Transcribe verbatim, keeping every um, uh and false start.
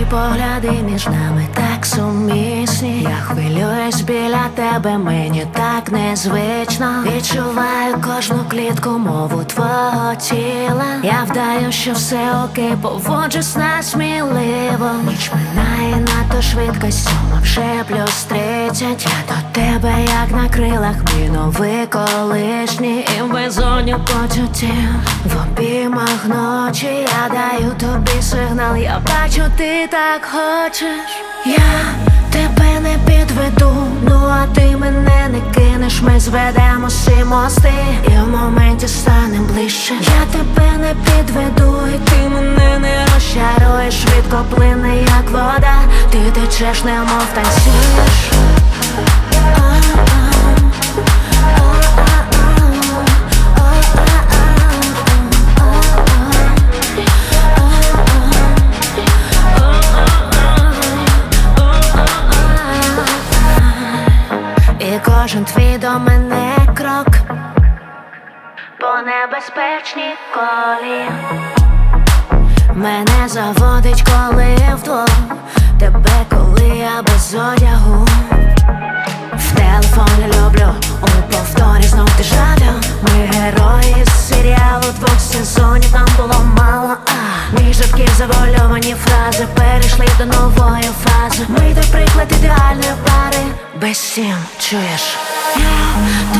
погляди між нами так сумісні. Я хвилююсь біля тебе, мені так незвично. Відчуваю кожну клітку, мову твого тіла. Я вдаю, що все окей, поводжусь несміливо. Ніч минає надто швидко, сьома вже плюс тридцять. Я до тебе як на крилах, мій новий колишній. І в безодні почуттів, в обіймах ночі. Я даю тобі сигнал, я бачу, ти так хочеш. Я тебе не підведу, ну а ти мене не кинеш. Ми зведемо всі мости і в моменті станем ближче. Я тебе не підведу, і ти мене не розчаруєш. Швидко плине, як вода, ти течеш, немов танцюєш. І кожен твій до мене крок по небезпечній колії мене заводить, коли вдвох. Тебе, коли я без одягу. В телефоні люблю, у повторі знов ти жалю. Ми герої з серіалу двох сезонів, нам було мало. а Між рядків завуальовані фрази перейшли до нової фази. Ми той приклад ідеальної пари без сім, чуєш? Я